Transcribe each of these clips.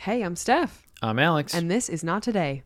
Hey, I'm Steph. I'm Alex. And this is Not Today.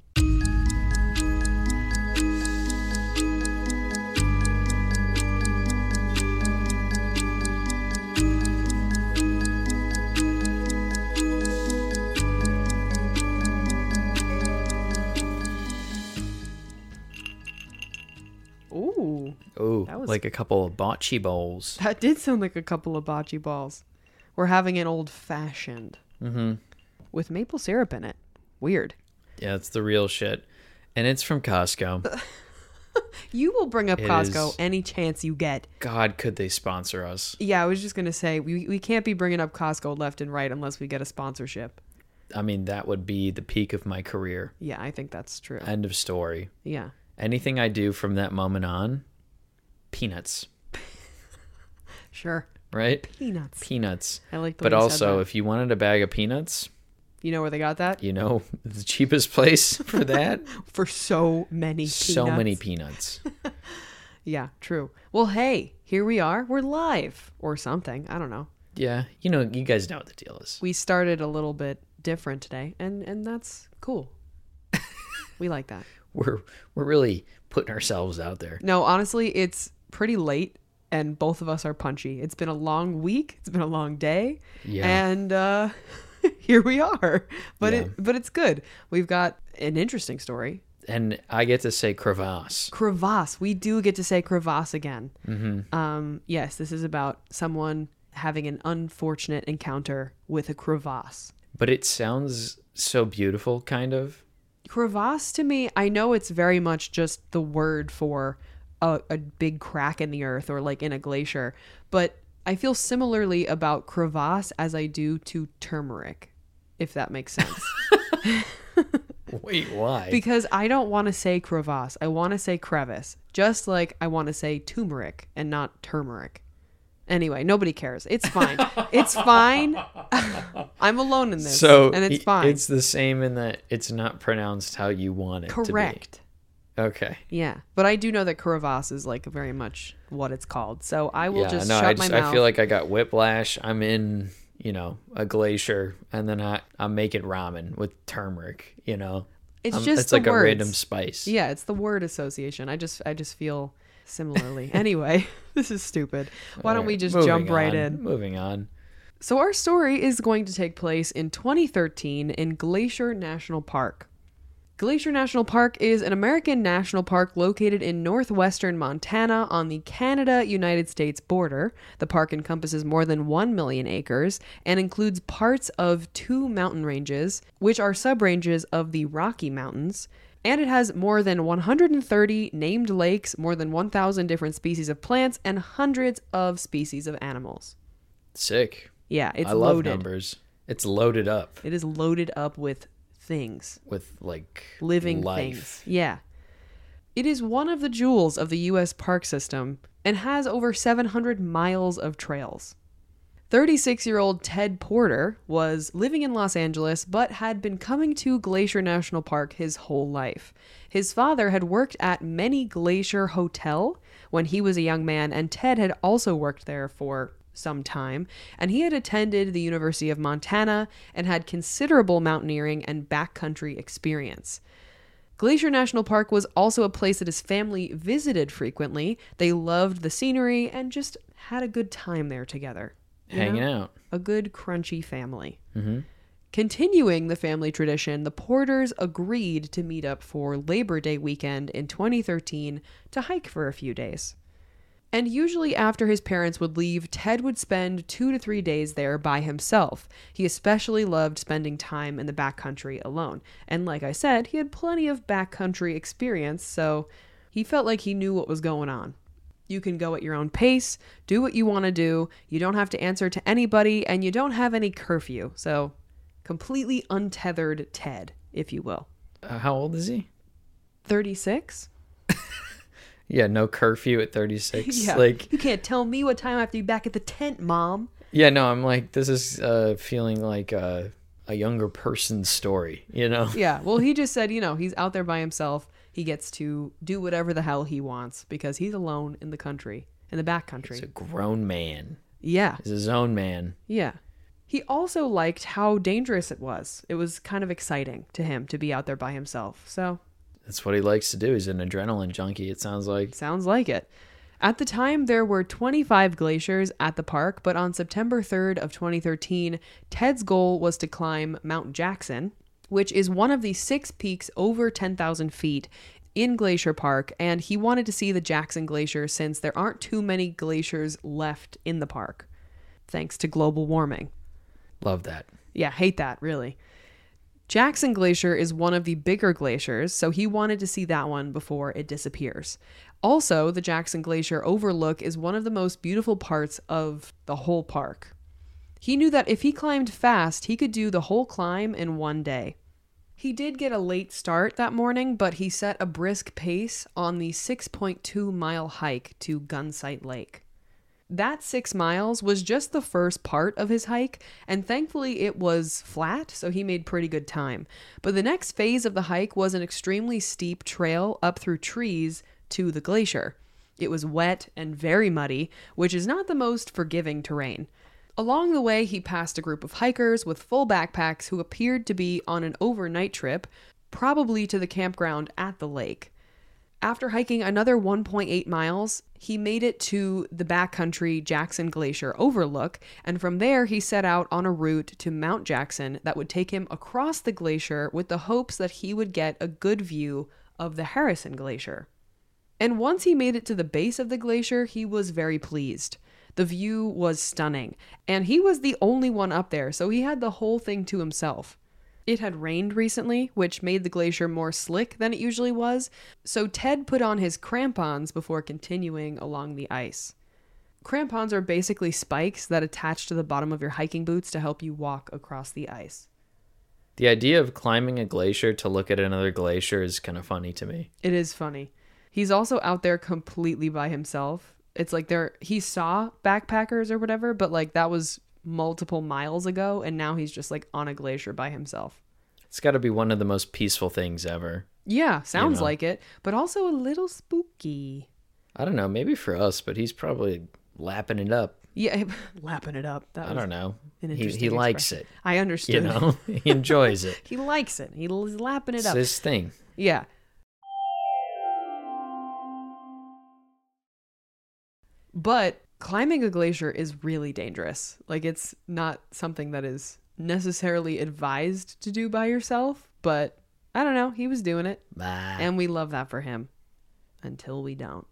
Ooh, like a couple of bocce bowls. That did sound like a couple of bocce balls. We're having an old-fashioned. Mm-hmm. With maple syrup in it. Weird. Yeah, it's the real shit. And it's from Costco. You will bring up It Costco is- any chance you get. God, could they sponsor us? Yeah, I was just going to say, we can't be bringing up Costco left and right unless we get a sponsorship. I mean, that would be the peak of my career. Yeah, I think that's true. End of story. Yeah. Anything I do from that moment on, peanuts. Sure. Right? Peanuts. Peanuts. I like the But way you said also, that. if you wanted a bag of peanuts, You know where they got that? you know, the cheapest place for that? For so many So peanuts. many peanuts. Yeah, true. Well, hey, here we are. We're live. Or something. I don't know. Yeah, you know, you guys know what the deal is. We started a little bit different today, and that's cool. We like that. We're really putting ourselves out there. No, honestly, it's pretty late, and both of us are punchy. It's been a long week. It's been a long day. Yeah. And here we are. But Yeah. but it's good. We've got an interesting story. And I get to say crevasse. Crevasse. We do get to say crevasse again. Mm-hmm. Yes, this is about someone having an unfortunate encounter with a crevasse. But it sounds so beautiful, kind of. Crevasse to me, I know it's very much just the word for a big crack in the earth or like in a glacier, but I feel similarly about crevasse as I do to turmeric, if that makes sense. Wait, why? Because I don't want to say crevasse. I want to say crevice, just like I want to say turmeric and not turmeric. Anyway, nobody cares. It's fine. It's fine. I'm alone in this, and it's fine. It's the same in that it's not pronounced how you want it Correct. to be. Okay. Yeah, but I do know that crevasse is like very much what it's called. So I will just no, shut my mouth. I feel like I got whiplash. I'm in, a glacier, and then I'm making ramen with turmeric. It's just it's the like words. a random spice. Yeah, it's the word association. I just feel similarly. Anyway, this is stupid. Why don't we just jump right in? Moving on. So our story is going to take place in 2013 in Glacier National Park. Glacier National Park is an American national park located in northwestern Montana on the Canada-United States border. The park encompasses more than 1 million acres and includes parts of 2 mountain ranges, which are subranges of the Rocky Mountains. And it has more than 130 named lakes, more than 1,000 different species of plants, and hundreds of species of animals. Sick. Yeah, it's I love loaded. numbers. It's loaded up It is loaded up with things. with like Living life. things. Yeah. It is one of the jewels of the U.S. park system and has over 700 miles of trails. 36-year-old Ted Porter was living in Los Angeles but had been coming to Glacier National Park his whole life. His father had worked at Many Glacier Hotel when he was a young man, and Ted had also worked there for some time, and he had attended the University of Montana and had considerable mountaineering and backcountry experience. Glacier National Park was also a place that his family visited frequently. They loved the scenery and just had a good time there together. Hanging out. A good, crunchy family. Mm-hmm. Continuing the family tradition, the Porters agreed to meet up for Labor Day weekend in 2013 to hike for a few days. And usually after his parents would leave, Ted would spend 2 to 3 days there by himself. He especially loved spending time in the backcountry alone. And like I said, he had plenty of backcountry experience, so he felt like he knew what was going on. You can go at your own pace, do what you want to do, you don't have to answer to anybody, and you don't have any curfew. So, completely untethered Ted, if you will. How old is he? 36? Yeah, no curfew at 36. Yeah. Like, You can't tell me what time I have to be back at the tent, Mom. yeah, no, I'm like, this is feeling like a younger person's story, Yeah, well, he just said, he's out there by himself. He gets to do whatever the hell he wants because he's alone in the country, in the backcountry. He's a grown man. Yeah, He's his own man. yeah. He also liked how dangerous it was. It was kind of exciting to him to be out there by himself. So That's what he likes to do. He's an adrenaline junkie, it sounds like. sounds like it. At the time, there were 25 glaciers at the park, but on September 3rd of 2013, Ted's goal was to climb Mount Jackson, which is one of the 6 peaks over 10,000 feet in Glacier Park, and he wanted to see the Jackson Glacier since there aren't too many glaciers left in the park, thanks to global warming. Love that. Yeah, hate that, really. Jackson Glacier is one of the bigger glaciers, so he wanted to see that one before it disappears. Also, the Jackson Glacier overlook is one of the most beautiful parts of the whole park. He knew that if he climbed fast, he could do the whole climb in one day. He did get a late start that morning, but he set a brisk pace on the 6.2-mile hike to Gunsight Lake. That 6 miles was just the first part of his hike, and thankfully it was flat, so he made pretty good time. But the next phase of the hike was an extremely steep trail up through trees to the glacier. It was wet and very muddy, which is not the most forgiving terrain. Along the way, he passed a group of hikers with full backpacks who appeared to be on an overnight trip, probably to the campground at the lake. After hiking another 1.8 miles, he made it to the backcountry Jackson Glacier overlook, and from there he set out on a route to Mount Jackson that would take him across the glacier with the hopes that he would get a good view of the Harrison Glacier. And once he made it to the base of the glacier, he was very pleased. The view was stunning, and he was the only one up there, so he had the whole thing to himself. It had rained recently, which made the glacier more slick than it usually was, so Ted put on his crampons before continuing along the ice. Crampons are basically spikes that attach to the bottom of your hiking boots to help you walk across the ice. The idea of climbing a glacier to look at another glacier is kind of funny to me. It is funny. He's also out there completely by himself. It's like he saw backpackers or whatever, but like that was multiple miles ago, and now he's just like on a glacier by himself. It's got to be one of the most peaceful things ever. Yeah, sounds You know? like it, but also a little spooky. I don't know, maybe for us, but he's probably lapping it up. Yeah, lapping it up. I don't know. An He interesting likes expression. it. I understood. You know, he enjoys it. He likes it. He's lapping it It's up. his thing. Yeah. But climbing a glacier is really dangerous. Like, it's not something that is necessarily advised to do by yourself, but I don't know. He was doing it, Bah. and we love that for him until we don't.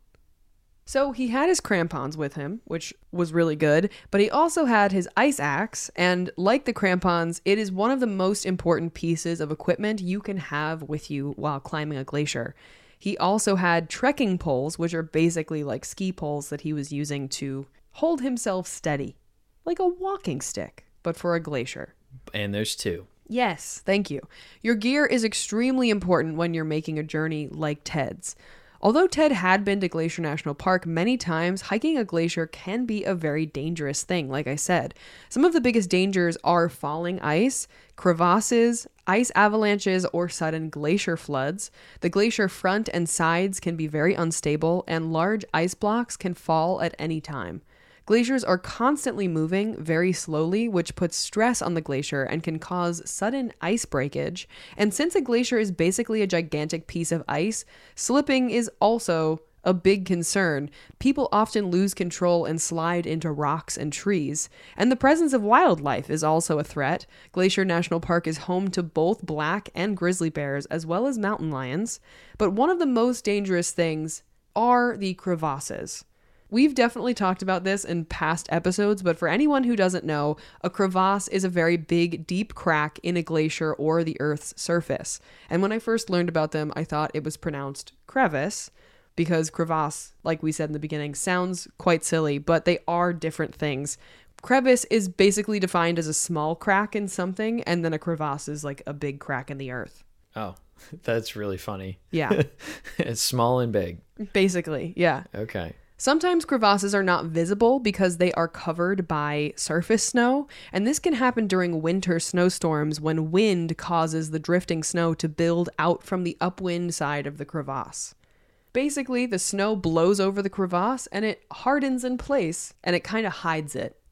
So he had his crampons with him, which was really good, but he also had his ice axe, and like the crampons, it is one of the most important pieces of equipment you can have with you while climbing a glacier. He also had trekking poles, which are basically like ski poles that he was using to hold himself steady, like a walking stick, but for a glacier. And there's 2. Yes, thank you. Your gear is extremely important when you're making a journey like Ted's. Although Ted had been to Glacier National Park many times, hiking a glacier can be a very dangerous thing, like I said. Some of the biggest dangers are falling ice, crevasses, ice avalanches, or sudden glacier floods. The glacier front and sides can be very unstable, and large ice blocks can fall at any time. Glaciers are constantly moving very slowly, which puts stress on the glacier and can cause sudden ice breakage. And since a glacier is basically a gigantic piece of ice, slipping is also a big concern. People often lose control and slide into rocks and trees. And the presence of wildlife is also a threat. Glacier National Park is home to both black and grizzly bears, as well as mountain lions. But one of the most dangerous things are the crevasses. We've definitely talked about this in past episodes, but for anyone who doesn't know, a crevasse is a very big, deep crack in a glacier or the Earth's surface. And when I first learned about them, I thought it was pronounced crevice, because crevasse, like we said in the beginning, sounds quite silly, but they are different things. Crevice is basically defined as a small crack in something, and then a crevasse is like a big crack in the earth. Oh, that's really funny. Yeah. It's small and big. Basically, yeah. Okay. Sometimes crevasses are not visible because they are covered by surface snow, and this can happen during winter snowstorms when wind causes the drifting snow to build out from the upwind side of the crevasse. Basically, the snow blows over the crevasse and it hardens in place and it kind of hides it.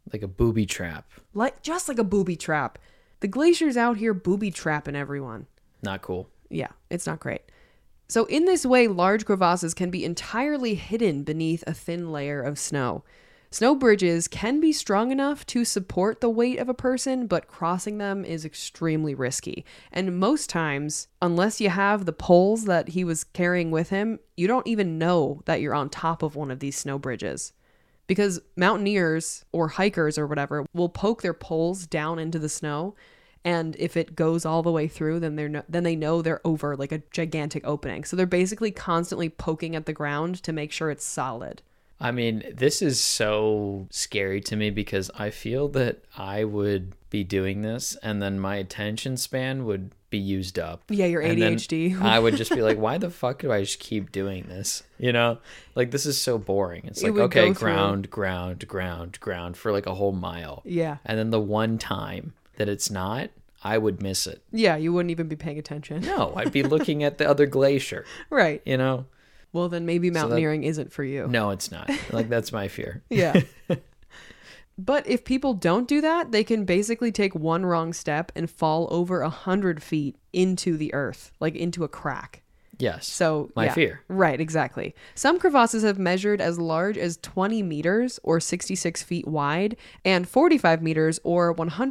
Like a booby trap. Just like a booby trap. The glacier's out here booby trapping everyone. Not cool. Yeah, it's not great. So in this way, large crevasses can be entirely hidden beneath a thin layer of snow. Snow bridges can be strong enough to support the weight of a person, but crossing them is extremely risky. And most times, unless you have the poles that he was carrying with him, you don't even know that you're on top of one of these snow bridges. Because mountaineers or hikers or whatever will poke their poles down into the snow, and if it goes all the way through, then they know they're over like a gigantic opening. So they're basically constantly poking at the ground to make sure it's solid. I mean, this is so scary to me because I feel that I would be doing this and then my attention span would be used up. Yeah, your ADHD. I would just be like, why the fuck do I just keep doing this? You know, like this is so boring. It's like, okay, ground for like a whole mile. Yeah. And then the one time that it's not, I would miss it. Yeah, you wouldn't even be paying attention. No, I'd be looking at the other glacier. Right. You know? Well, then maybe mountaineering isn't for you. No, it's not. Like, that's my fear. Yeah. But if people don't do that, they can basically take one wrong step and fall over 100 feet into the earth, like into a crack. Yes. So my fear. Right, exactly. Some crevasses have measured as large as 20 meters or 66 feet wide and 45 meters or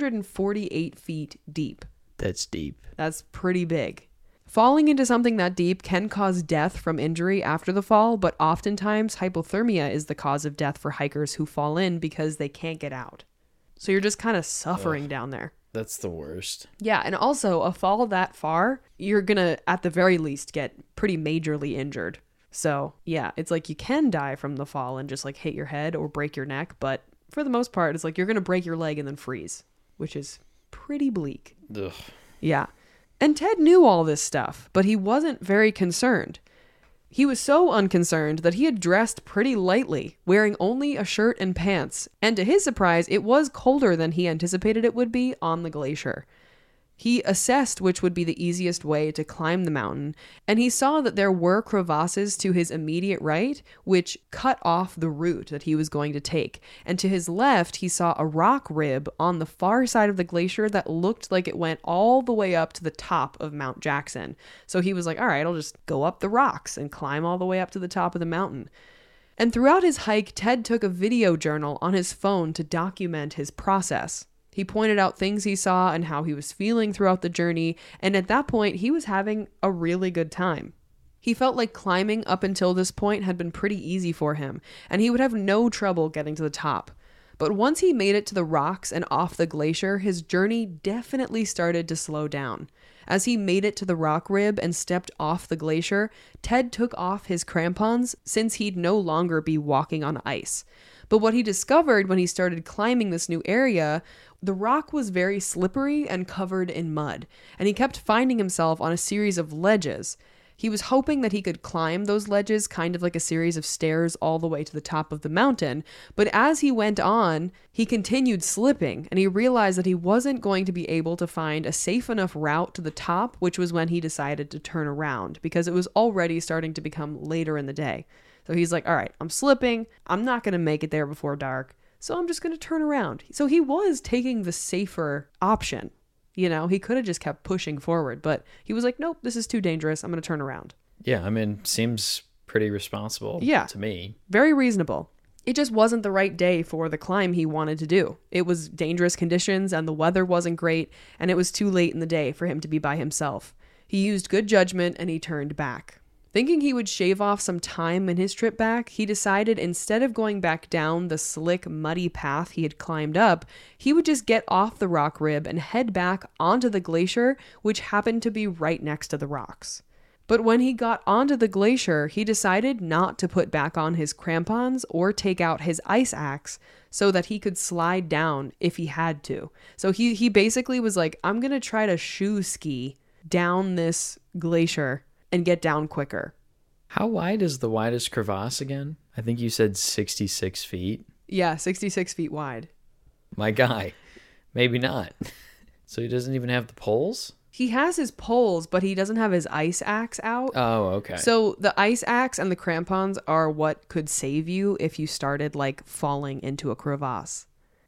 148 feet deep. That's deep. That's pretty big. Falling into something that deep can cause death from injury after the fall, but oftentimes hypothermia is the cause of death for hikers who fall in because they can't get out. So you're just kind of suffering down there. That's the worst. Yeah, and also a fall that far, you're going to, at the very least, get pretty majorly injured. So, yeah, it's like you can die from the fall and just like hit your head or break your neck, but for the most part, it's like you're going to break your leg and then freeze, which is pretty bleak. Ugh. Yeah. And Ted knew all this stuff, but he wasn't very concerned. He was so unconcerned that he had dressed pretty lightly, wearing only a shirt and pants, and to his surprise, it was colder than he anticipated it would be on the glacier. He assessed which would be the easiest way to climb the mountain, and he saw that there were crevasses to his immediate right, which cut off the route that he was going to take. And to his left, he saw a rock rib on the far side of the glacier that looked like it went all the way up to the top of Mount Jackson. So he was like, all right, I'll just go up the rocks and climb all the way up to the top of the mountain. And throughout his hike, Ted took a video journal on his phone to document his process. He pointed out things he saw and how he was feeling throughout the journey, and at that point, he was having a really good time. He felt like climbing up until this point had been pretty easy for him, and he would have no trouble getting to the top. But once he made it to the rocks and off the glacier, his journey definitely started to slow down. As he made it to the rock rib and stepped off the glacier, Ted took off his crampons since he'd no longer be walking on ice. But what he discovered when he started climbing this new area, the rock was very slippery and covered in mud, and he kept finding himself on a series of ledges. He was hoping that he could climb those ledges, kind of like a series of stairs all the way to the top of the mountain, but as he went on, he continued slipping, and he realized that he wasn't going to be able to find a safe enough route to the top, which was when he decided to turn around, because it was already starting to become later in the day. So he's like, all right, I'm slipping. I'm not going to make it there before dark. So I'm just going to turn around. So he was taking the safer option. You know, he could have just kept pushing forward, but he was like, nope, this is too dangerous. I'm going to turn around. Yeah, I mean, seems pretty responsible to me. Very reasonable. It just wasn't the right day for the climb he wanted to do. It was dangerous conditions and the weather wasn't great, and it was too late in the day for him to be by himself. He used good judgment and he turned back. Thinking he would shave off some time in his trip back, he decided instead of going back down the slick, muddy path he had climbed up, he would just get off the rock rib and head back onto the glacier, which happened to be right next to the rocks. But when he got onto the glacier, he decided not to put back on his crampons or take out his ice axe so that he could slide down if he had to. So he basically was like, I'm going to try to shoe ski down this glacier and get down quicker. How wide is the widest crevasse again? I think you said 66 feet. Yeah, 66 feet wide. My guy. Maybe not. So he doesn't even have the poles? He has his poles, but he doesn't have his ice axe out. Oh, okay. So the ice axe and the crampons are what could save you if you started like falling into a crevasse.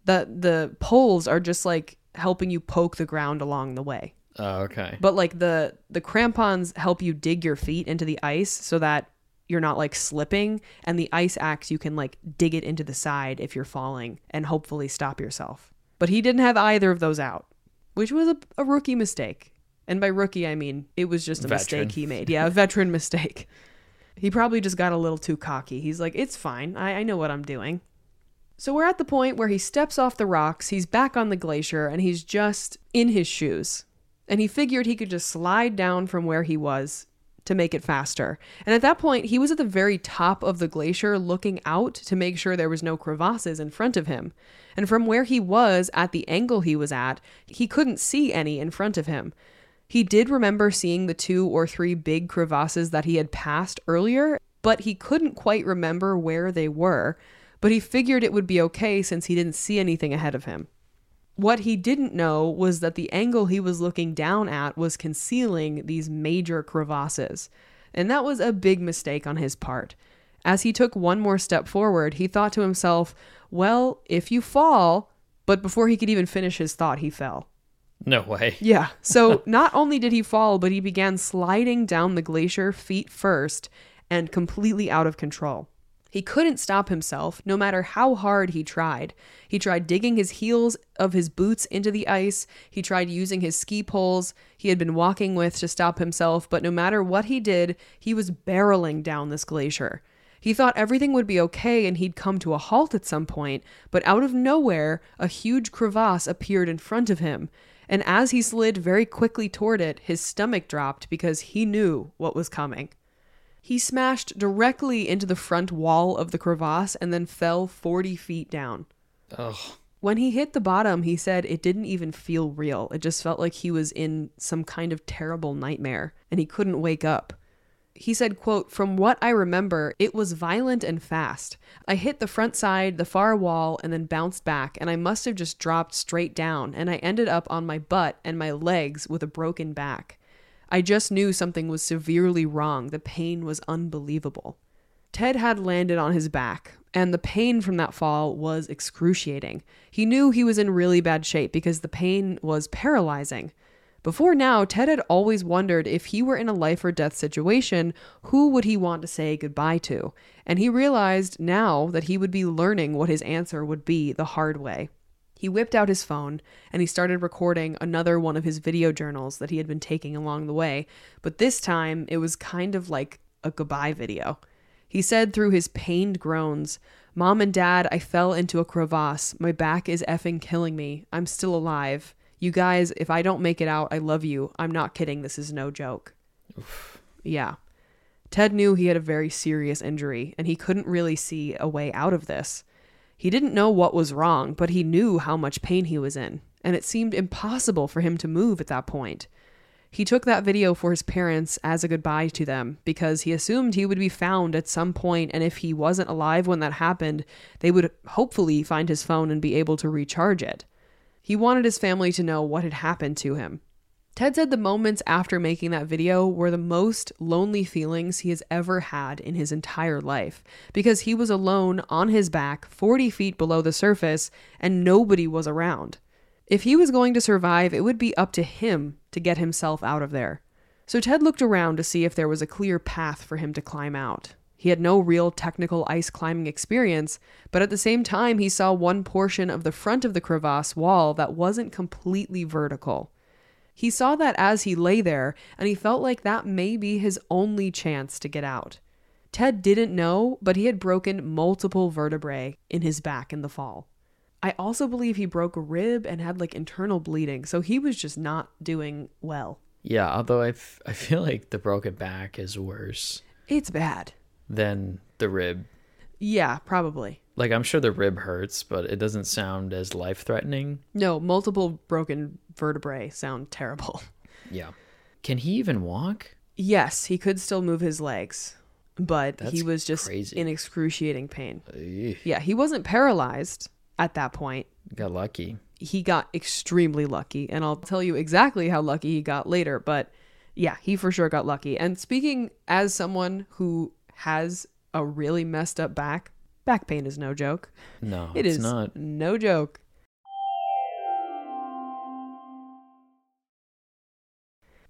The poles are just like helping you poke the ground along the way. Oh, okay. But like the crampons help you dig your feet into the ice so that you're not like slipping, and the ice axe, you can like dig it into the side if you're falling and hopefully stop yourself. But he didn't have either of those out, which was a rookie mistake. And by rookie, I mean it was just a mistake he made. Yeah, a veteran mistake. He probably just got a little too cocky. He's like, it's fine. I know what I'm doing. So we're at the point where he steps off the rocks, he's back on the glacier, and he's just in his shoes. And he figured he could just slide down from where he was to make it faster. And at that point, he was at the very top of the glacier looking out to make sure there was no crevasses in front of him. And from where he was, at the angle he was at, he couldn't see any in front of him. He did remember seeing the 2 or 3 big crevasses that he had passed earlier, but he couldn't quite remember where they were. But he figured it would be okay since he didn't see anything ahead of him. What he didn't know was that the angle he was looking down at was concealing these major crevasses. And that was a big mistake on his part. As he took one more step forward, he thought to himself, well, if you fall, but before he could even finish his thought, he fell. No way. Yeah. So not only did he fall, but he began sliding down the glacier feet first and completely out of control. He couldn't stop himself, no matter how hard he tried. He tried digging his heels of his boots into the ice. He tried using his ski poles he had been walking with to stop himself, but no matter what he did, he was barreling down this glacier. He thought everything would be okay and he'd come to a halt at some point, but out of nowhere, a huge crevasse appeared in front of him. And as he slid very quickly toward it, his stomach dropped because he knew what was coming. He smashed directly into the front wall of the crevasse and then fell 40 feet down. Ugh. When he hit the bottom, he said it didn't even feel real. It just felt like he was in some kind of terrible nightmare and he couldn't wake up. He said, quote, "From what I remember, it was violent and fast. I hit the front side, the far wall, and then bounced back, and I must have just dropped straight down, and I ended up on my butt and my legs with a broken back. I just knew something was severely wrong. The pain was unbelievable." Ted had landed on his back, and the pain from that fall was excruciating. He knew he was in really bad shape because the pain was paralyzing. Before now, Ted had always wondered if he were in a life or death situation, who would he want to say goodbye to? And he realized now that he would be learning what his answer would be the hard way. He whipped out his phone and he started recording another one of his video journals that he had been taking along the way, but this time it was kind of like a goodbye video. He said through his pained groans, "Mom and Dad, I fell into a crevasse. My back is effing killing me. I'm still alive. You guys, if I don't make it out, I love you. I'm not kidding. This is no joke." Oof. Yeah. Ted knew he had a very serious injury and he couldn't really see a way out of this. He didn't know what was wrong, but he knew how much pain he was in, and it seemed impossible for him to move at that point. He took that video for his parents as a goodbye to them because he assumed he would be found at some point, and if he wasn't alive when that happened, they would hopefully find his phone and be able to recharge it. He wanted his family to know what had happened to him. Ted said the moments after making that video were the most lonely feelings he has ever had in his entire life because he was alone on his back 40 feet below the surface and nobody was around. If he was going to survive, it would be up to him to get himself out of there. So Ted looked around to see if there was a clear path for him to climb out. He had no real technical ice climbing experience, but at the same time, he saw one portion of the front of the crevasse wall that wasn't completely vertical. He saw that as he lay there, and he felt like that may be his only chance to get out. Ted didn't know, but he had broken multiple vertebrae in his back in the fall. I also believe he broke a rib and had like internal bleeding, so he was just not doing well. Yeah, although I feel like the broken back is worse It's bad. than the rib. Yeah, probably. Like, I'm sure the rib hurts, but it doesn't sound as life-threatening. No, multiple broken vertebrae sound terrible. Yeah. Can he even walk? Yes, he could still move his legs, but That's he was just crazy. in excruciating pain. Ugh. Yeah, he wasn't paralyzed at that point. Got lucky. He got extremely lucky, and I'll tell you exactly how lucky he got later, but yeah, he for sure got lucky. And speaking as someone who has a really messed up back pain is no joke. No, It it's is not. no joke.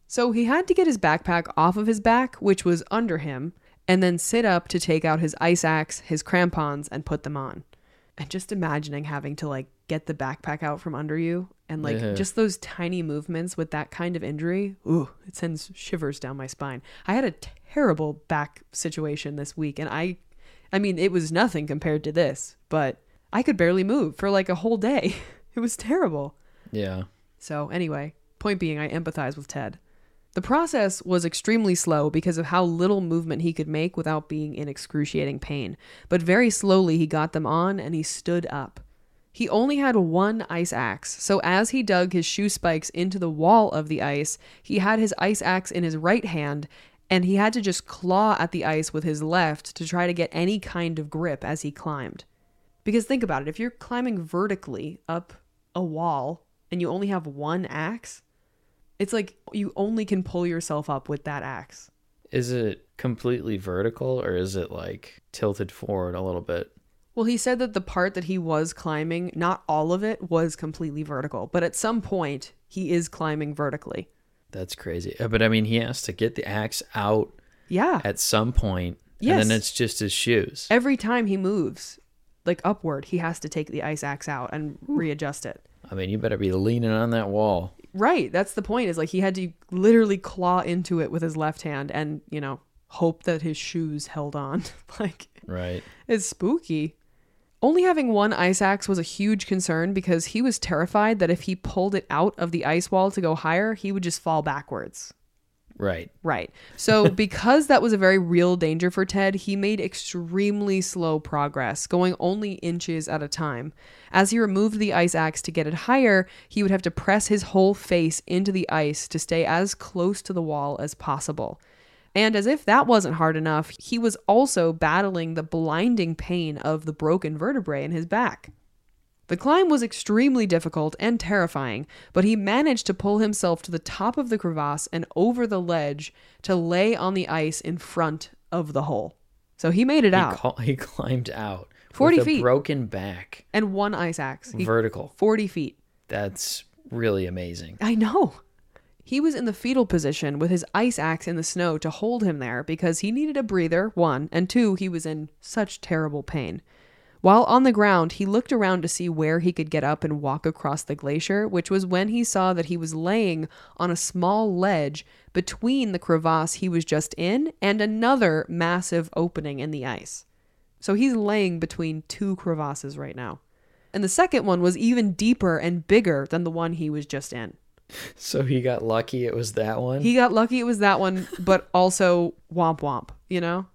So he had to get his backpack off of his back, which was under him, and then sit up to take out his ice axe, his crampons, and put them on. And just imagining having to like get the backpack out from under you and like just those tiny movements with that kind of injury, ooh, it sends shivers down my spine. I had a terrible back situation this week, and I mean, it was nothing compared to this, but I could barely move for like a whole day. It was terrible. Yeah. So anyway, point being, I empathize with Ted. The process was extremely slow because of how little movement he could make without being in excruciating pain. But very slowly he got them on and he stood up. He only had one ice axe, so as he dug his shoe spikes into the wall of the ice, he had his ice axe in his right hand, and he had to just claw at the ice with his left to try to get any kind of grip as he climbed. Because think about it, if you're climbing vertically up a wall and you only have one axe, it's like you only can pull yourself up with that axe. Is it completely vertical or is it like tilted forward a little bit? Well, he said that the part that he was climbing, not all of it was completely vertical, but at some point he is climbing vertically. That's crazy. But I mean, he has to get the axe out at some point, Yes. and then it's just his shoes. Every time he moves, like upward, he has to take the ice axe out and readjust it. I mean, you better be leaning on that wall. Right. That's the point, is like he had to literally claw into it with his left hand and, you know, hope that his shoes held on. Like, right. It's spooky. Only having one ice axe was a huge concern because he was terrified that if he pulled it out of the ice wall to go higher, he would just fall backwards. Right. Right. So because that was a very real danger for Ted, he made extremely slow progress, going only inches at a time. As he removed the ice axe to get it higher, he would have to press his whole face into the ice to stay as close to the wall as possible. And as if that wasn't hard enough, he was also battling the blinding pain of the broken vertebrae in his back. The climb was extremely difficult and terrifying, but he managed to pull himself to the top of the crevasse and over the ledge to lay on the ice in front of the hole. So he made it out. He climbed out 40 with feet. a broken back. And one ice axe. Vertical. 40 feet. That's really amazing. I know. He was in the fetal position with his ice axe in the snow to hold him there because he needed a breather, one, and two, he was in such terrible pain. While on the ground, he looked around to see where he could get up and walk across the glacier, which was when he saw that he was laying on a small ledge between the crevasse he was just in and another massive opening in the ice. So he's laying between two crevasses right now. And the second one was even deeper and bigger than the one he was just in. So he got lucky it was that one? He got lucky it was that one, but also womp womp, you know?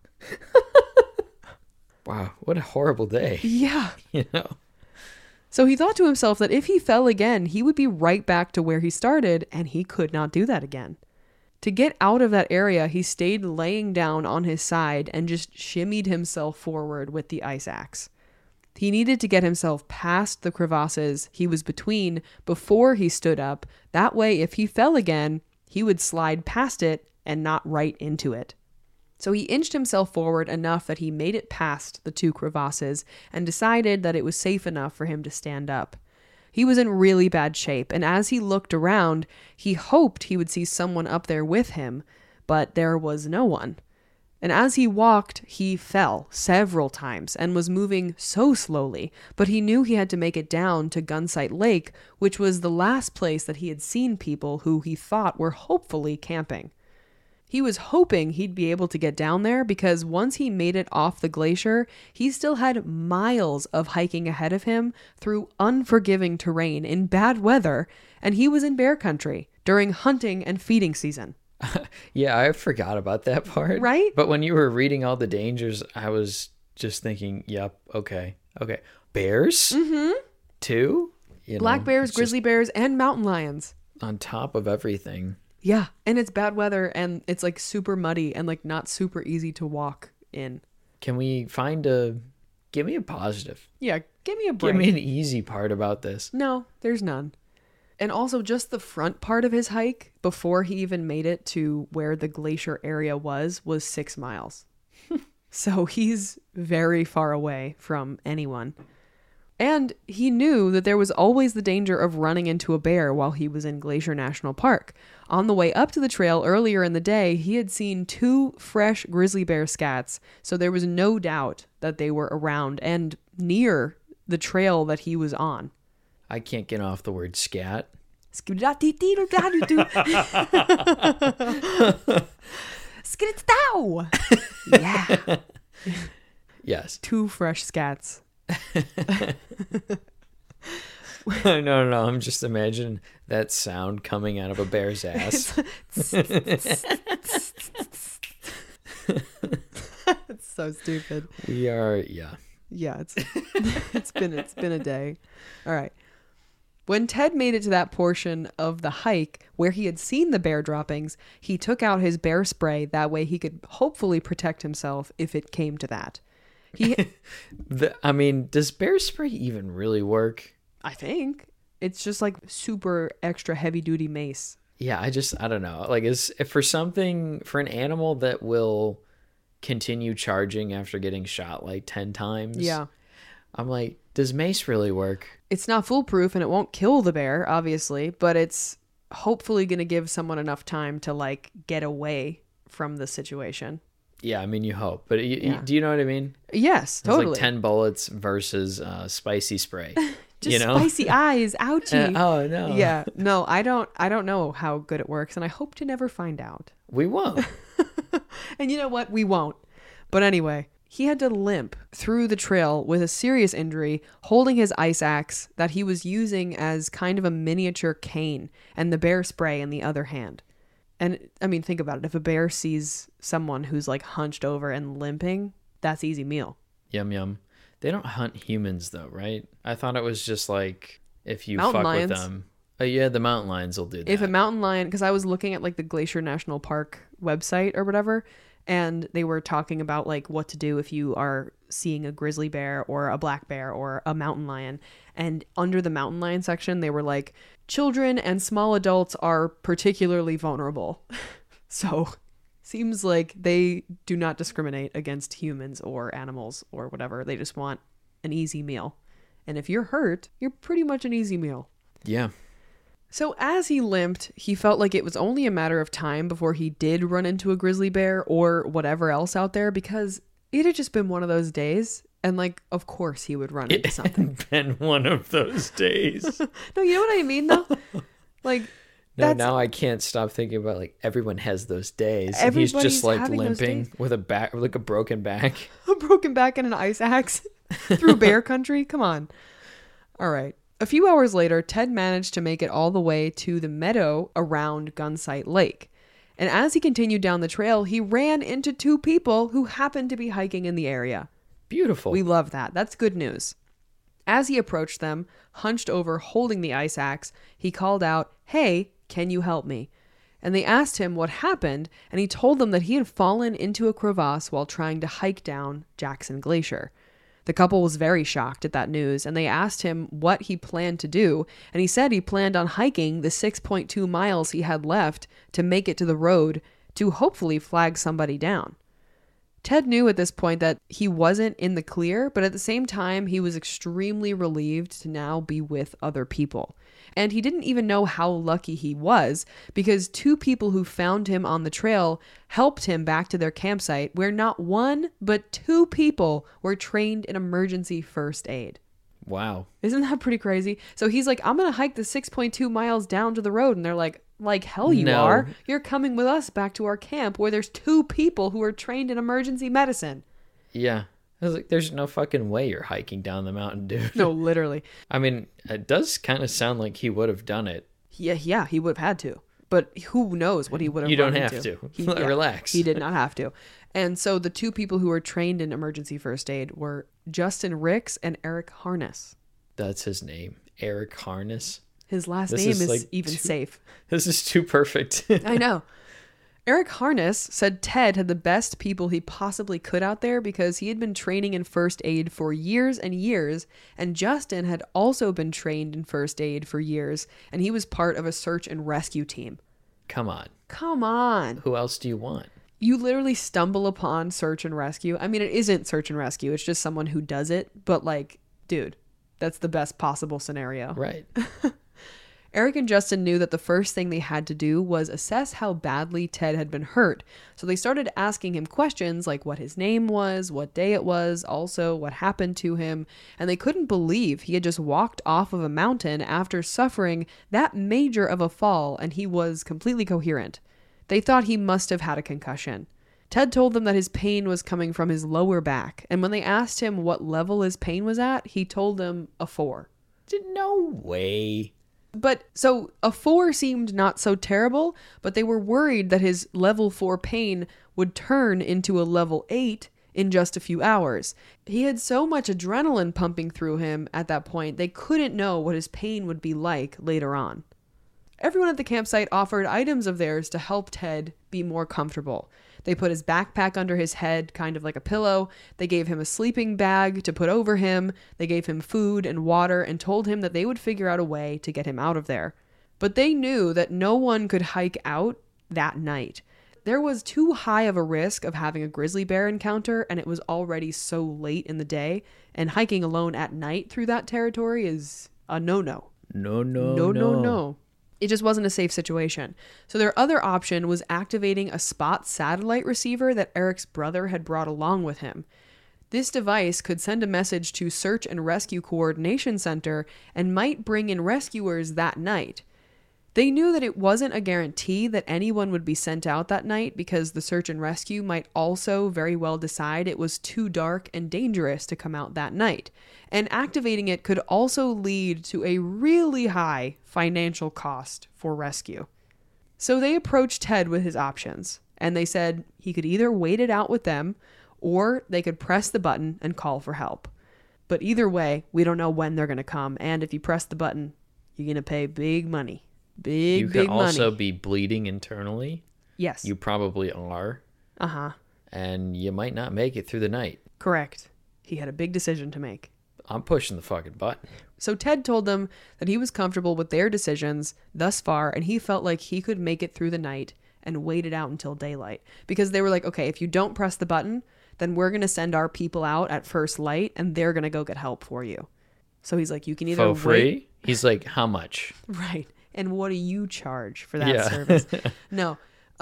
Wow, what a horrible day. Yeah. You know? So he thought to himself that if he fell again, he would be right back to where he started, and he could not do that again. To get out of that area, he stayed laying down on his side and just shimmied himself forward with the ice axe. He needed to get himself past the crevasses he was between before he stood up. That way, if he fell again, he would slide past it and not right into it. So he inched himself forward enough that he made it past the two crevasses and decided that it was safe enough for him to stand up. He was in really bad shape, and as he looked around, he hoped he would see someone up there with him, but there was no one. And as he walked, he fell several times and was moving so slowly, but he knew he had to make it down to Gunsight Lake, which was the last place that he had seen people who he thought were hopefully camping. He was hoping he'd be able to get down there because once he made it off the glacier, he still had miles of hiking ahead of him through unforgiving terrain in bad weather, and he was in bear country during hunting and feeding season. Yeah, I forgot about that part. Right? But when you were reading all the dangers, I was just thinking, yep, okay. Bears? Mm-hmm. Too? Black bears, grizzly bears, and mountain lions. On top of everything. Yeah, and it's bad weather, and it's like super muddy and like not super easy to walk in. Can we give me a positive? Yeah, give me a break. Give me an easy part about this. No, there's none. And also just the front part of his hike, before he even made it to where the glacier area was 6 miles. So he's very far away from anyone. And he knew that there was always the danger of running into a bear while he was in Glacier National Park. On the way up to the trail earlier in the day, he had seen 2 fresh grizzly bear scats, so there was no doubt that they were around and near the trail that he was on. I can't get off the word scat. Yeah. Yes. 2 fresh scats. No. I'm just imagining that sound coming out of a bear's ass. It's so stupid. We are, yeah. Yeah, it's been a day. All right. When Ted made it to that portion of the hike where he had seen the bear droppings, he took out his bear spray. That way he could hopefully protect himself if it came to that. Does bear spray even really work? I think it's just like super extra heavy duty mace. Yeah, I don't know. Like, for an animal that will continue charging after getting shot like 10 times. Yeah. I'm like, does mace really work? It's not foolproof and it won't kill the bear, obviously, but it's hopefully going to give someone enough time to like get away from the situation. Yeah, I mean, you hope. But do you know what I mean? Yes, totally. It's like 10 bullets versus spicy spray. Just spicy eyes, ouchie. Oh, no. Yeah, no, I don't know how good it works, and I hope to never find out. We won't. And you know what? We won't. But anyway, he had to limp through the trail with a serious injury, holding his ice axe that he was using as kind of a miniature cane, and the bear spray in the other hand. And I mean, think about it. If a bear sees someone who's like hunched over and limping, that's easy meal. Yum, yum. They don't hunt humans though, right? I thought it was just like if you mountain fuck lions. With them. Oh yeah, the mountain lions will do that. If a mountain lion, because I was looking at like the Glacier National Park website or whatever, and they were talking about like what to do if you are seeing a grizzly bear or a black bear or a mountain lion. And under the mountain lion section, they were like, children and small adults are particularly vulnerable. So seems like they do not discriminate against humans or animals or whatever. They just want an easy meal. And if you're hurt, you're pretty much an easy meal. Yeah. So as he limped, he felt like it was only a matter of time before he did run into a grizzly bear or whatever else out there, because it had just been one of those days. And like, of course he would run into something. It had been one of those days. No, you know what I mean though? Like, no, now I can't stop thinking about like everyone has those days. And he's just like limping with a broken back. A broken back and an ice axe through bear country? Come on. All right. A few hours later, Ted managed to make it all the way to the meadow around Gunsight Lake. And as he continued down the trail, he ran into 2 people who happened to be hiking in the area. Beautiful. We love that. That's good news. As he approached them, hunched over holding the ice axe, he called out, "Hey, can you help me?" And they asked him what happened, and he told them that he had fallen into a crevasse while trying to hike down Jackson Glacier. The couple was very shocked at that news, and they asked him what he planned to do, and he said he planned on hiking the 6.2 miles he had left to make it to the road to hopefully flag somebody down. Ted knew at this point that he wasn't in the clear, but at the same time, he was extremely relieved to now be with other people. And he didn't even know how lucky he was, because 2 people who found him on the trail helped him back to their campsite, where not 1, but 2 people were trained in emergency first aid. Wow. Isn't that pretty crazy? So he's like, I'm going to hike the 6.2 miles down to the road. And they're like hell you are. You're coming with us back to our camp where there's 2 people who are trained in emergency medicine. Yeah. I was like, there's no fucking way you're hiking down the mountain, dude. No, literally. I mean, it does kind of sound like he would have done it. Yeah, he would have had to. But who knows what he would have You run don't have into. to. Relax. He did not have to. And so the 2 people who were trained in emergency first aid were Justin Ricks and Eric Harness. That's his name. Eric Harness. His last name is like even safe. This is too perfect. I know. Eric Harness said Ted had the best people he possibly could out there because he had been training in first aid for years and years, and Justin had also been trained in first aid for years, and he was part of a search and rescue team. Come on. Come on. Who else do you want? You literally stumble upon search and rescue. I mean, it isn't search and rescue. It's just someone who does it. But like, dude, That's the best possible scenario. Right. Eric and Justin knew that the first thing they had to do was assess how badly Ted had been hurt. So they started asking him questions like what his name was, what day it was, also what happened to him. And they couldn't believe he had just walked off of a mountain after suffering that major of a fall, and he was completely coherent. They thought he must have had a concussion. Ted told them that his pain was coming from his lower back. And when they asked him what level his pain was at, he told them a 4. No way. But so a 4 seemed not so terrible, but they were worried that his level 4 pain would turn into a level 8 in just a few hours. He had so much adrenaline pumping through him at that point, they couldn't know what his pain would be like later on. Everyone at the campsite offered items of theirs to help Ted be more comfortable. They put his backpack under his head, kind of like a pillow. They gave him a sleeping bag to put over him. They gave him food and water and told him that they would figure out a way to get him out of there. But they knew that no one could hike out that night. There was too high of a risk of having a grizzly bear encounter, and it was already so late in the day, and hiking alone at night through that territory is a no-no. No. It just wasn't a safe situation. So their other option was activating a spot satellite receiver that Eric's brother had brought along with him. This device could send a message to Search and Rescue Coordination Center and might bring in rescuers that night. They knew that it wasn't a guarantee that anyone would be sent out that night because the search and rescue might also very well decide it was too dark and dangerous to come out that night. And activating it could also lead to a really high financial cost for rescue. So they approached Ted with his options, and they said he could either wait it out with them or they could press the button and call for help. But either way, we don't know when they're going to come, and if you press the button, you're going to pay big money. You Big could also money. be bleeding internally. Yes. You probably are. Uh-huh. And you might not make it through the night. Correct. He had a big decision to make. I'm pushing the fucking button. So Ted told them that he was comfortable with their decisions thus far, and he felt like he could make it through the night and wait it out until daylight. Because they were like, okay, if you don't press the button, then we're going to send our people out at first light, and they're going to go get help for you. So he's like, you can either For free? He's like, how much? Right. And what do you charge for that service? No.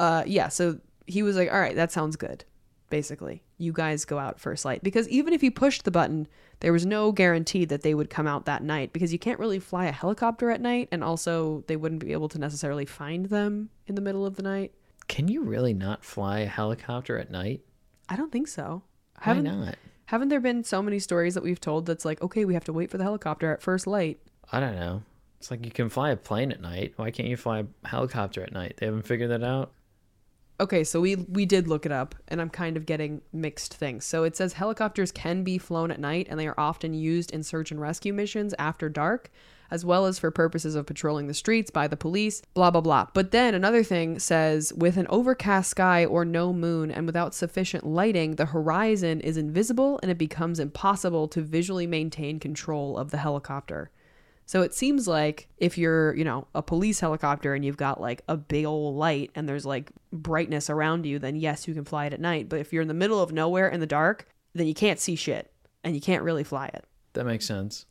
So he was like, all right, that sounds good. Basically, you guys go out first light. Because even if he pushed the button, there was no guarantee that they would come out that night because you can't really fly a helicopter at night. And also they wouldn't be able to necessarily find them in the middle of the night. Can you really not fly a helicopter at night? I don't think so. Why not? Haven't there been so many stories that we've told that's like, okay, we have to wait for the helicopter at first light? I don't know. It's like you can fly a plane at night. Why can't you fly a helicopter at night? They haven't figured that out? Okay, so we did look it up, and I'm kind of getting mixed things. So it says helicopters can be flown at night, and they are often used in search and rescue missions after dark, as well as for purposes of patrolling the streets by the police, blah, blah, blah. But then another thing says, with an overcast sky or no moon and without sufficient lighting, the horizon is invisible, and it becomes impossible to visually maintain control of the helicopter. So it seems like if you're, a police helicopter and you've got like a big old light and there's like brightness around you, then yes, you can fly it at night. But if you're in the middle of nowhere in the dark, then you can't see shit and you can't really fly it. That makes sense.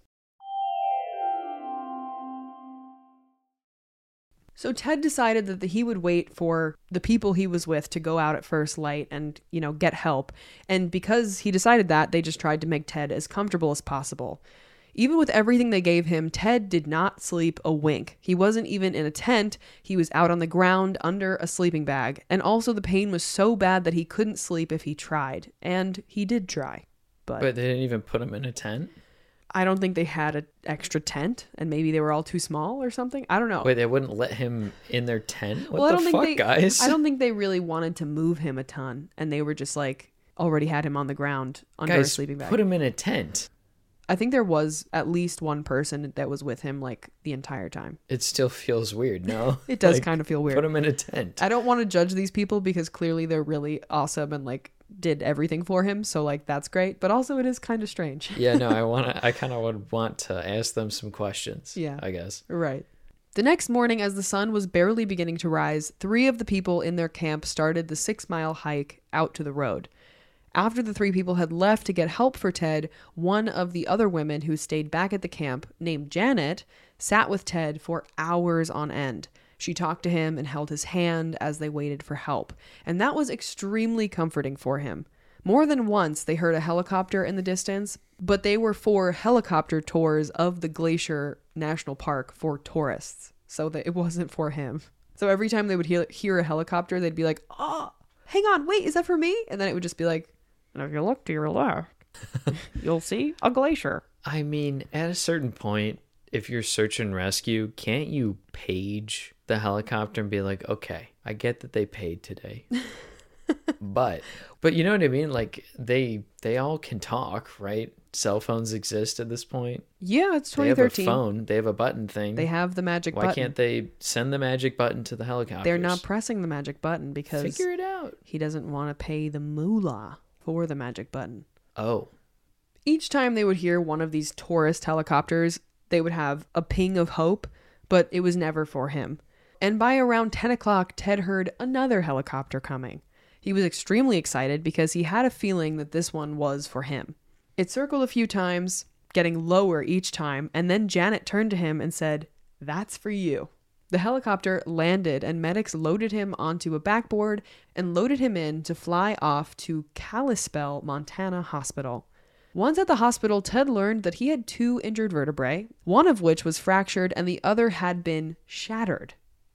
So Ted decided that he would wait for the people he was with to go out at first light and, get help. And because he decided that, they just tried to make Ted as comfortable as possible. Even with everything they gave him, Ted did not sleep a wink. He wasn't even in a tent. He was out on the ground under a sleeping bag. And also the pain was so bad that he couldn't sleep if he tried. And he did try. But they didn't even put him in a tent? I don't think they had an extra tent, and maybe they were all too small or something. I don't know. Wait, they wouldn't let him in their tent? Well, What the fuck, guys? I don't think they really wanted to move him a ton, and they were just like already had him on the ground under a sleeping bag. Put him in a tent. I think there was at least one person that was with him like the entire time. It still feels weird, no? It does kind of feel weird. Put him in a tent. I don't want to judge these people because clearly they're really awesome and like did everything for him, so like that's great, but also it is kind of strange. Yeah, no, I kind of would want to ask them some questions. Yeah, I guess. Right. The next morning, as the sun was barely beginning to rise, 3 of the people in their camp started the 6-mile hike out to the road. After the three people had left to get help for Ted, one of the other women who stayed back at the camp, named Janet, sat with Ted for hours on end. She talked to him and held his hand as they waited for help, and that was extremely comforting for him. More than once, they heard a helicopter in the distance, but they were for helicopter tours of the Glacier National Park for tourists, so that it wasn't for him. So every time they would hear a helicopter, they'd be like, oh, hang on, wait, is that for me? And then it would just be like, and if you look to your left, you'll see a glacier. I mean, at a certain point, if you're search and rescue, can't you page the helicopter and be like, okay, I get that they paid today. but you know what I mean? Like they all can talk, right? Cell phones exist at this point. Yeah, it's They have 2013. a phone. They have a button thing. They have the magic Why button. can't they send the magic button to the helicopters? They're not pressing the magic button because Figure it out. he doesn't want to pay the moolah for the magic button. Oh, Each time they would hear one of these tourist helicopters, they would have a ping of hope, but it was never for him. And by around 10 o'clock, Ted heard another helicopter coming. He was extremely excited because he had a feeling that this one was for him. It circled a few times, getting lower each time, and then Janet turned to him and said, "That's for you." The helicopter landed and medics loaded him onto a backboard and loaded him in to fly off to Kalispell, Montana Hospital. Once at the hospital, Ted learned that he had 2 injured vertebrae, one of which was fractured and the other had been shattered.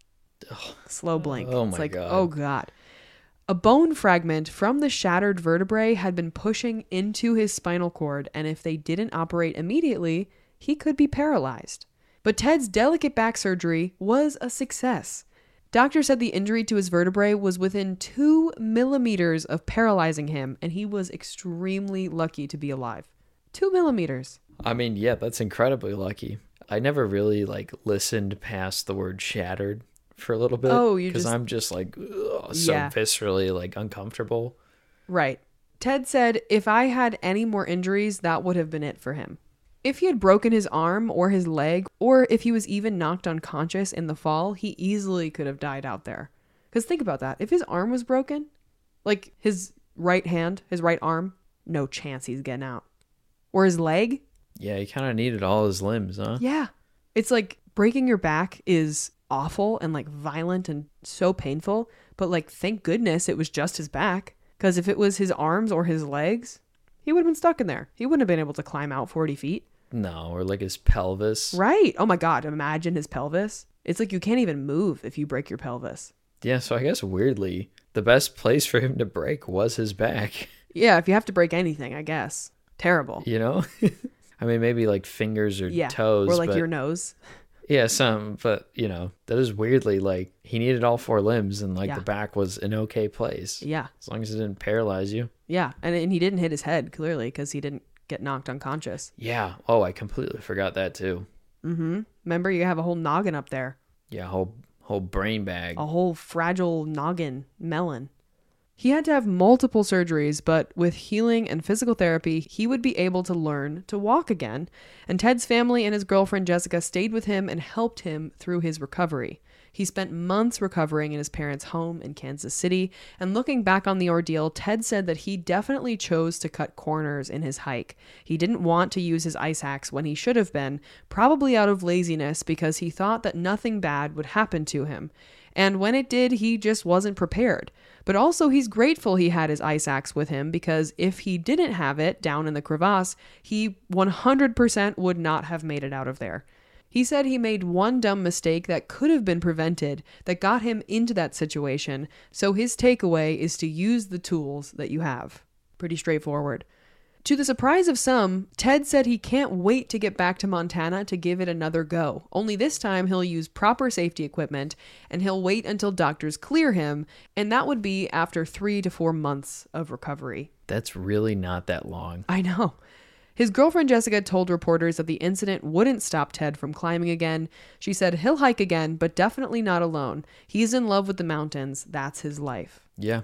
Slow blink. Oh It's my like, God. oh God. A bone fragment from the shattered vertebrae had been pushing into his spinal cord, and if they didn't operate immediately, he could be paralyzed. But Ted's delicate back surgery was a success. Doctors said the injury to his vertebrae was within 2 millimeters of paralyzing him, and he was extremely lucky to be alive. 2 millimeters. I mean, yeah, that's incredibly lucky. I never really listened past the word shattered for a little bit. Oh, you because just- I'm just so Yeah. viscerally uncomfortable. Right. Ted said if I had any more injuries, that would have been it for him. If he had broken his arm or his leg, or if he was even knocked unconscious in the fall, he easily could have died out there. Because think about that. If his arm was broken, like his right hand, his right arm, no chance he's getting out. Or his leg, Yeah, he kind of needed all his limbs, huh? yeah. It's like breaking your back is awful and violent and so painful, but thank goodness it was just his back. Because if it was his arms or his legs, he would have been stuck in there. He wouldn't have been able to climb out 40 feet. No, or his pelvis. Right. Oh my God. Imagine his pelvis. It's like you can't even move if you break your pelvis. Yeah, so I guess weirdly, the best place for him to break was his back. Yeah, if you have to break anything, I guess. Terrible. You know? I mean, maybe fingers or Yeah. toes. Or but, your nose. Yeah, some. But, that is weirdly he needed all 4 limbs and Yeah. the back was an okay place. Yeah. As long as it didn't paralyze you. Yeah. And he didn't hit his head, clearly, because he didn't get knocked unconscious. Yeah. Oh, I completely forgot that too. Mm-hmm. Remember, you have a whole noggin up there. Yeah, whole brain bag. A whole fragile noggin melon. He had to have multiple surgeries, but with healing and physical therapy, he would be able to learn to walk again. And Ted's family and his girlfriend Jessica stayed with him and helped him through his recovery. He spent months recovering in his parents' home in Kansas City, and looking back on the ordeal, Ted said that he definitely chose to cut corners in his hike. He didn't want to use his ice axe when he should have been, probably out of laziness because he thought that nothing bad would happen to him. And when it did, he just wasn't prepared. But also he's grateful he had his ice axe with him because if he didn't have it down in the crevasse, he 100% would not have made it out of there. He said he made one dumb mistake that could have been prevented that got him into that situation, so his takeaway is to use the tools that you have. Pretty straightforward. To the surprise of some, Ted said he can't wait to get back to Montana to give it another go. Only this time he'll use proper safety equipment and he'll wait until doctors clear him, and that would be after 3 to 4 months of recovery. That's really not that long. I know. His girlfriend Jessica told reporters that the incident wouldn't stop Ted from climbing again. She said he'll hike again, but definitely not alone. He's in love with the mountains. That's his life. Yeah.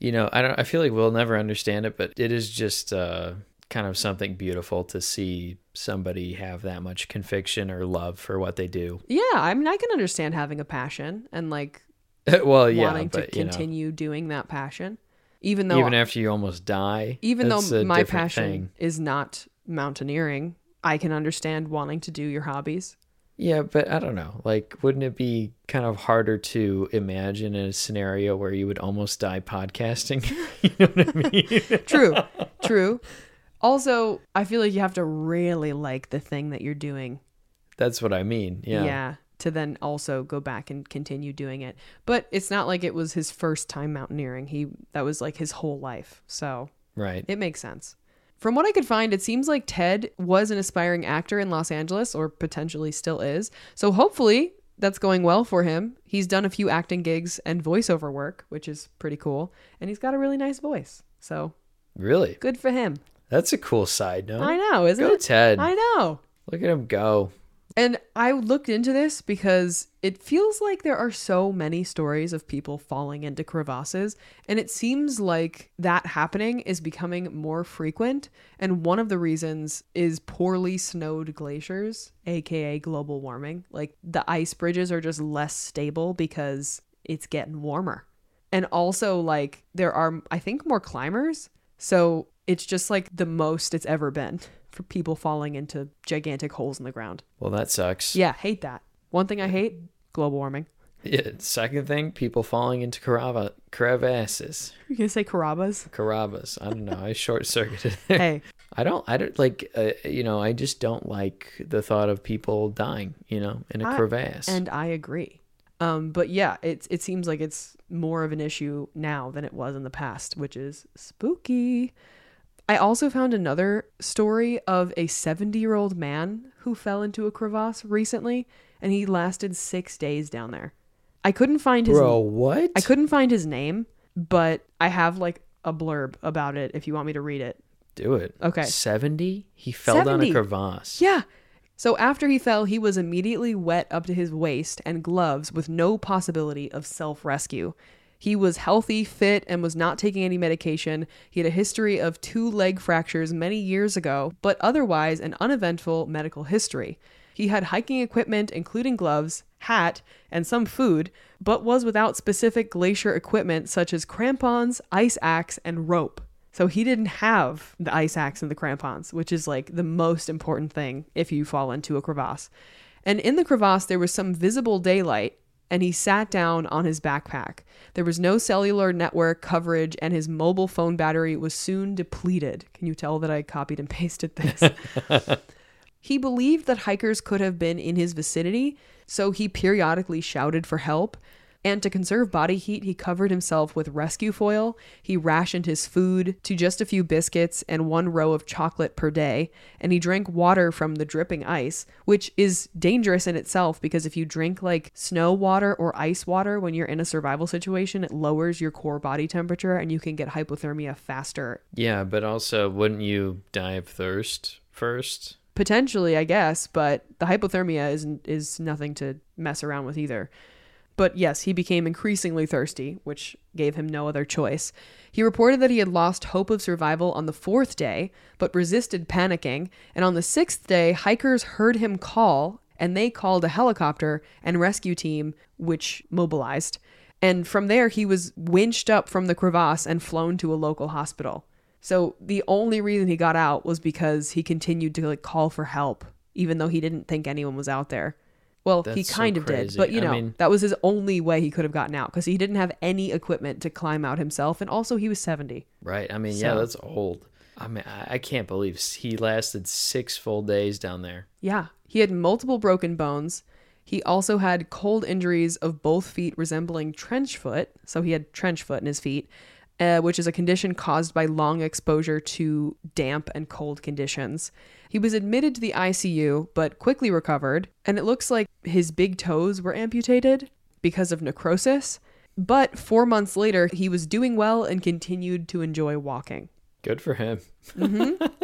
I feel like we'll never understand it, but it is just kind of something beautiful to see somebody have that much conviction or love for what they do. Yeah, I mean, I can understand having a passion and Well, yeah, wanting to but continue doing that passion. Even though Even after you almost die? even That's though a my different passion thing. is not mountaineering, I can understand wanting to do your hobbies. Yeah, but I don't know. Like, wouldn't it be kind of harder to imagine a scenario where you would almost die podcasting? You know what I mean? True. True. Also, I feel like you have to really like the thing that you're doing. That's what I mean. Yeah. To then also go back and continue doing it. But it's not like it was his first time mountaineering. That was like his whole life. So Right. it makes sense. From what I could find, it seems like Ted was an aspiring actor in Los Angeles, or potentially still is. So hopefully that's going well for him. He's done a few acting gigs and voiceover work, which is pretty cool. And he's got a really nice voice. So Really? good for him. That's a cool side note. I know, isn't Go it? Ted. I know. Look at him go. And I looked into this because it feels like there are so many stories of people falling into crevasses, and it seems like that happening is becoming more frequent. And one of the reasons is poorly snowed glaciers, aka global warming. Like the ice bridges are just less stable because it's getting warmer. And also, like, there are, I think, more climbers. So it's just like the most it's ever been for people falling into gigantic holes in the ground. Well, that sucks. Yeah, hate that. One thing I hate, global warming. Yeah, second thing, people falling into crevasses. You're going to say Carabas? Carabas. I don't know. I short circuited there. Hey, I don't like, I just don't like the thought of people dying, in a crevasse. and I agree. But yeah, it seems like it's more of an issue now than it was in the past, which is spooky. I also found another story of a 70-year-old man who fell into a crevasse recently, and he lasted 6 days down there. I couldn't find his what? I couldn't find his name, but I have like a blurb about it if you want me to read it. Do it. Okay. 70? He fell down 70. a crevasse. Yeah. So after he fell, he was immediately wet up to his waist and gloves with no possibility of self-rescue. He was healthy, fit, and was not taking any medication. He had a history of 2 leg fractures many years ago, but otherwise an uneventful medical history. He had hiking equipment, including gloves, hat, and some food, but was without specific glacier equipment such as crampons, ice axe, and rope. So he didn't have the ice axe and the crampons, which is like the most important thing if you fall into a crevasse. And in the crevasse, there was some visible daylight, and he sat down on his backpack. There was no cellular network coverage, and his mobile phone battery was soon depleted. Can you tell that I copied and pasted this? He believed that hikers could have been in his vicinity, so he periodically shouted for help. And to conserve body heat, he covered himself with rescue foil. He rationed his food to just a few biscuits and 1 row of chocolate per day. And he drank water from the dripping ice, which is dangerous in itself because if you drink like snow water or ice water when you're in a survival situation, it lowers your core body temperature and you can get hypothermia faster. Yeah, but also, wouldn't you die of thirst first? Potentially, I guess, but the hypothermia is nothing to mess around with either. But yes, he became increasingly thirsty, which gave him no other choice. He reported that he had lost hope of survival on the 4th day, but resisted panicking. And on the 6th day, hikers heard him call, and they called a helicopter and rescue team, which mobilized. And from there, he was winched up from the crevasse and flown to a local hospital. So the only reason he got out was because he continued to call for help, even though he didn't think anyone was out there. Well, he kind of did, but that was his only way he could have gotten out because he didn't have any equipment to climb out himself. And also he was 70. Right. I mean, yeah, that's old. I mean, I can't believe he lasted 6 full days down there. Yeah. He had multiple broken bones. He also had cold injuries of both feet resembling trench foot. So he had trench foot in his feet, which is a condition caused by long exposure to damp and cold conditions. He was admitted to the ICU, but quickly recovered, and it looks like his big toes were amputated because of necrosis. But 4 months later, he was doing well and continued to enjoy walking. Good for him. Mm-hmm.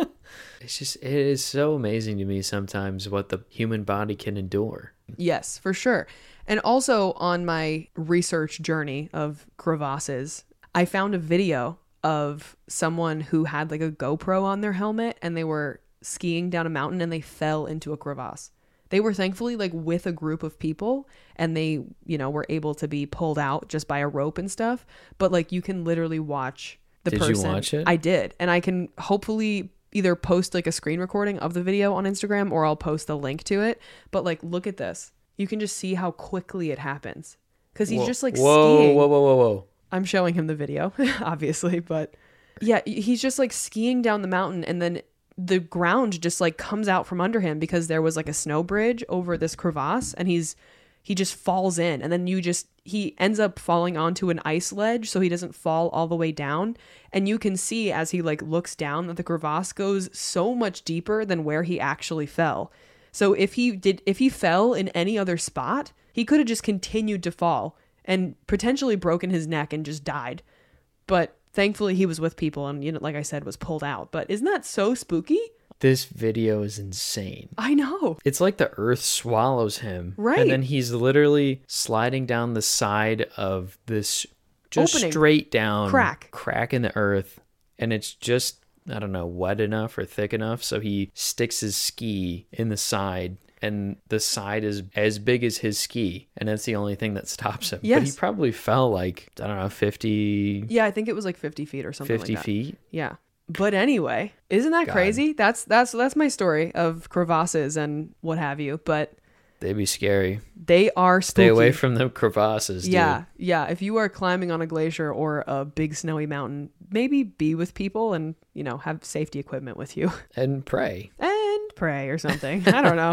It is so amazing to me sometimes what the human body can endure. Yes, for sure. And also on my research journey of crevasses, I found a video of someone who had like a GoPro on their helmet and they were skiing down a mountain and they fell into a crevasse. They were thankfully like with a group of people and they, were able to be pulled out just by a rope and stuff. But like you can literally watch the Did person. you watch it? I did. And I can hopefully either post like a screen recording of the video on Instagram or I'll post a link to it. But like, look at this. You can just see how quickly it happens. Because he's just like skiing. Whoa. I'm showing him the video, obviously. But yeah, he's just like skiing down the mountain and then the ground just like comes out from under him because there was like a snow bridge over this crevasse and he just falls in and then he ends up falling onto an ice ledge so he doesn't fall all the way down. And you can see as he like looks down that the crevasse goes so much deeper than where he actually fell. So if he fell in any other spot, he could have just continued to fall and potentially broken his neck and just died. But thankfully he was with people and, you know, like I said, was pulled out. But isn't that so spooky? This video is insane. I know. It's like the earth swallows him. Right. And then he's literally sliding down the side of this just Opening. straight down Crack in the earth. And it's just, I don't know, wet enough or thick enough. So he sticks his ski in the side and the side is as big as his ski. And that's the only thing that stops him. Yes. But he probably fell like, I don't know, 50... Yeah, I think it was like 50 feet or something 50 like that. feet. Yeah. But anyway, isn't that God. crazy? That's my story of crevasses and what have you. But They'd be scary. they are spooky. Stay away from the crevasses, dude. Yeah. If you are climbing on a glacier or a big snowy mountain, maybe be with people and, you know, have safety equipment with you. And pray. And pray or something. I don't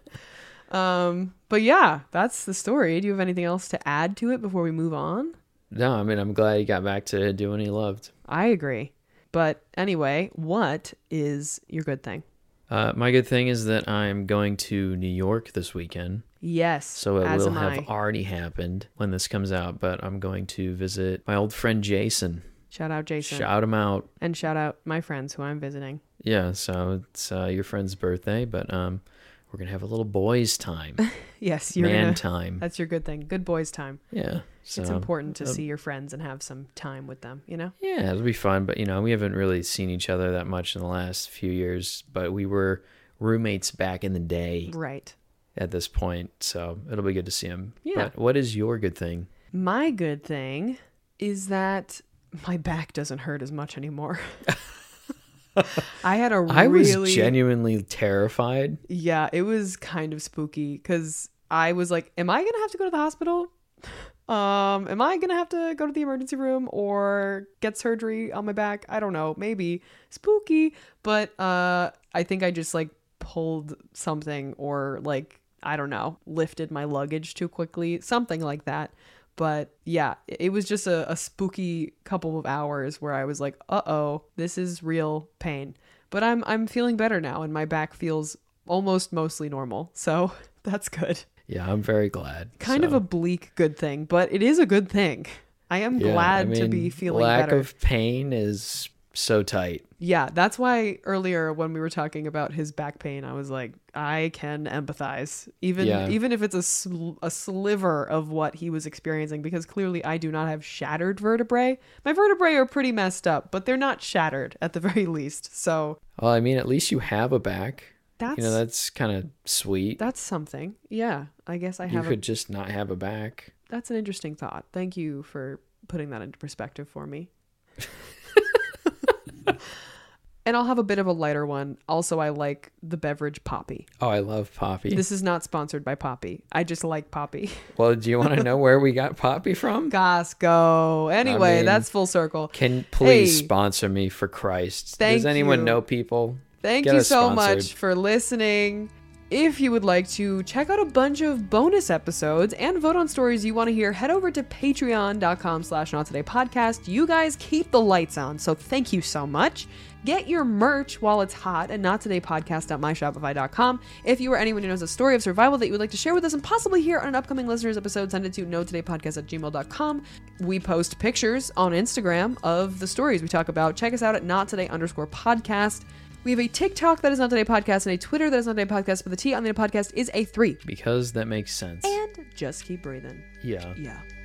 know. But yeah, that's the story. Do you have anything else to add to it before we move on? No, I mean, I'm glad he got back to doing what he loved. I agree. But anyway, what is your good thing? My good thing is that I'm going to New York this weekend. Yes. So it as will am have I. already happened when this comes out, but I'm going to visit my old friend Jason. Shout out Jason. Shout him out. And shout out my friends who I'm visiting. Yeah, so it's your friend's birthday, but we're going to have a little boys' time. Yes, time. That's your good thing. Good boys' time. Yeah. So, it's important to see your friends and have some time with them, you know? Yeah, it'll be fun, but, you know, we haven't really seen each other that much in the last few years, but we were roommates back in the day. Right. At this point, so it'll be good to see him. Yeah. But what is your good thing? My good thing is that my back doesn't hurt as much anymore. I was genuinely terrified. Yeah, it was kind of spooky because I was like, am I going to have to go to the hospital? Am I going to have to go to the emergency room or get surgery on my back? I don't know. Maybe spooky, but I think I just like pulled something or like, I don't know, lifted my luggage too quickly, something like that. But yeah, it was just a spooky couple of hours where I was like, uh-oh, this is real pain. But I'm feeling better now and my back feels almost mostly normal. So that's good. Yeah, I'm very glad. Kind of a bleak good thing, but it is a good thing. I am glad to be feeling better. Lack of pain is so tight. Yeah, that's why earlier when we were talking about his back pain, I was like, I can empathize, even if it's a sliver of what he was experiencing, because clearly I do not have shattered vertebrae. My vertebrae are pretty messed up, but they're not shattered at the very least. So, well, I mean, at least you have a back. That's that's kind of sweet. That's something. Yeah, I guess I have. You could just not have a back. That's an interesting thought. Thank you for putting that into perspective for me. And I'll have a bit of a lighter one. Also, I like the beverage Poppi. Oh, I love Poppi. This is not sponsored by Poppi. I just like Poppi. Well, do you want to know where we got Poppi from? Costco. Anyway, I mean, that's full circle. Can please sponsor me, for Christ? Does anyone know people? Thank you so much for listening. If you would like to check out a bunch of bonus episodes and vote on stories you want to hear, head over to patreon.com/nottodaypodcast. You guys keep the lights on, so thank you so much. Get your merch while it's hot at nottodaypodcast.myshopify.com. If you or anyone who knows a story of survival that you would like to share with us and possibly hear on an upcoming listeners episode, send it to nottodaypodcast@gmail.com. We post pictures on Instagram of the stories we talk about. Check us out at notttoday_podcast. We have a TikTok that is Not Today Podcast and a Twitter that is Not Today Podcast, but the T on the podcast is a 3. Because that makes sense. And just keep breathing. Yeah. Yeah.